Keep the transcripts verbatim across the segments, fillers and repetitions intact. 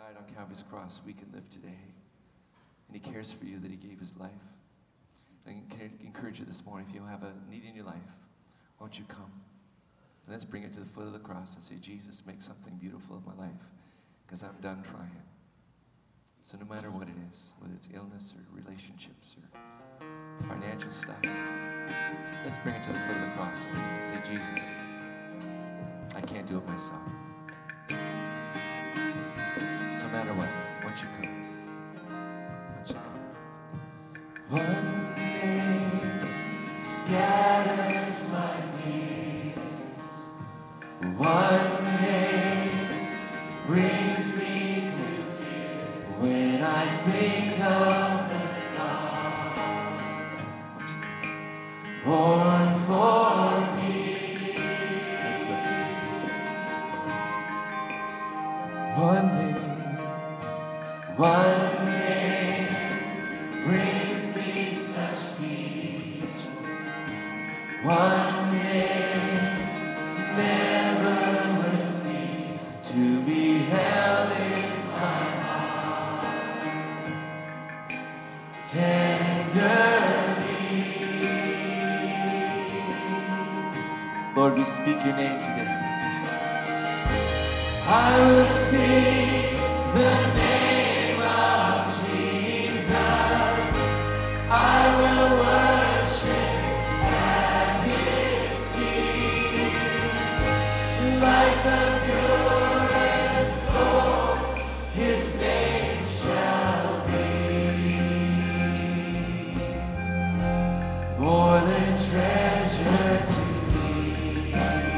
died on Calvary's cross, we can live today. And he cares for you, that he gave his life. I encourage you this morning, if you have a need in your life, won't you come? And let's bring it to the foot of the cross and say, Jesus, make something beautiful in my life, because I'm done trying. So no matter what it is, whether it's illness or relationships or financial stuff, let's bring it to the foot of the cross and say, Jesus, I can't do it myself. So no matter what, won't you come? Won't you come? One day scatters my fears. One day brings me to tears. When I think of the scars born for me. That's right. One day, one day brings me such peace. One day never will cease to be held in my heart tenderly. Lord, we speak your name today. I will speak the name of Jesus. I will worship at his feet. Like the purest gold, his name shall be more than treasure to me.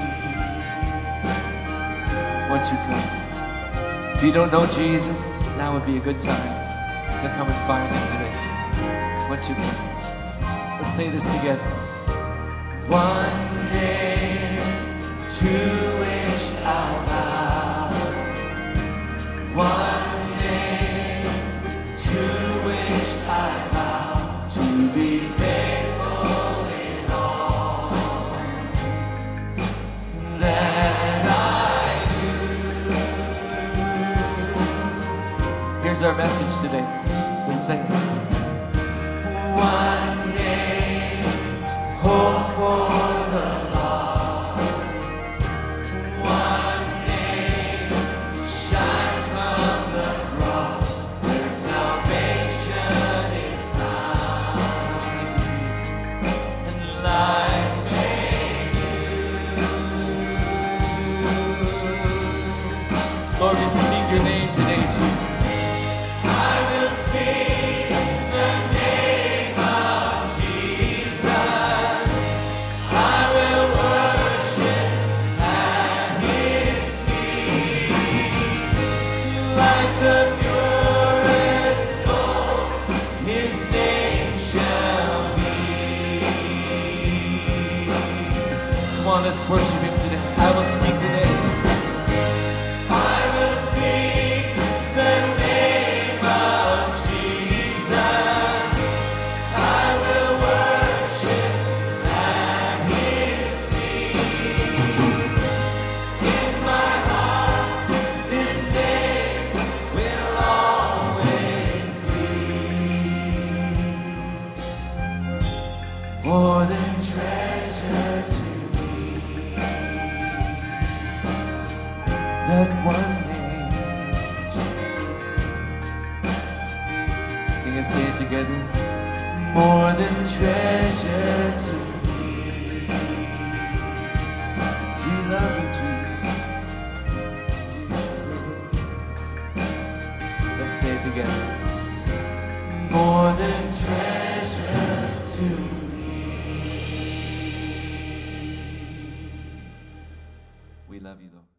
Won't you come? If you don't know Jesus, now would be a good time to come and find him today. Won't you come? Let's say this together. One day to which I'll bow. One day to which I vow to be faithful in all that I do. Here's our message today. Let's sing. One day, hope for the Lord, we speak your name today, Jesus. I will speak the name of Jesus. I will worship at his feet. Like the purest gold, his name shall be. Come on, let's worship him today. I will speak the name. More than treasure to me, that one name, Jesus. Can you say it together? More than treasure to me. We love you, Jesus. Let's say it together. More than treasure to me. We love you though.